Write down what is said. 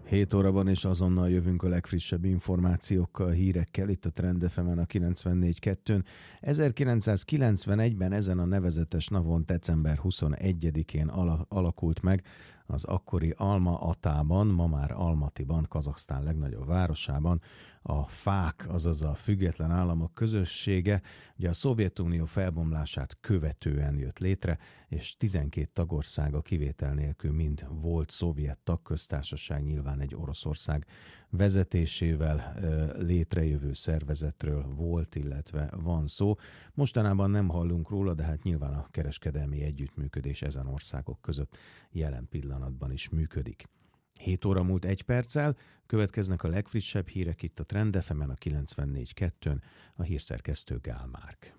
7 óra van, és azonnal jövünk a legfrissebb információkkal, hírekkel itt a Trend FM-en a 94.2-n. 1991-ben ezen a nevezetes napon, december 21-én alakult meg az akkori Alma-Atában, ma már Almatiban, Kazaksztán legnagyobb városában a FÁK, azaz a Független Államok Közössége. Ugye a Szovjetunió felbomlását követően jött létre, és 12 tagországa kivétel nélkül mind volt szovjet tagköztársaság, nyilván egy Oroszország vezetésével létrejövő szervezetről volt, illetve van szó. Mostanában nem hallunk róla, de hát nyilván a kereskedelmi együttműködés ezen országok között jelen pillanatban is működik. 7 óra múlt 1 perccel, következnek a legfrissebb hírek itt a Trend FM-en a 94.2-n, a hírszerkesztő Gál Márk.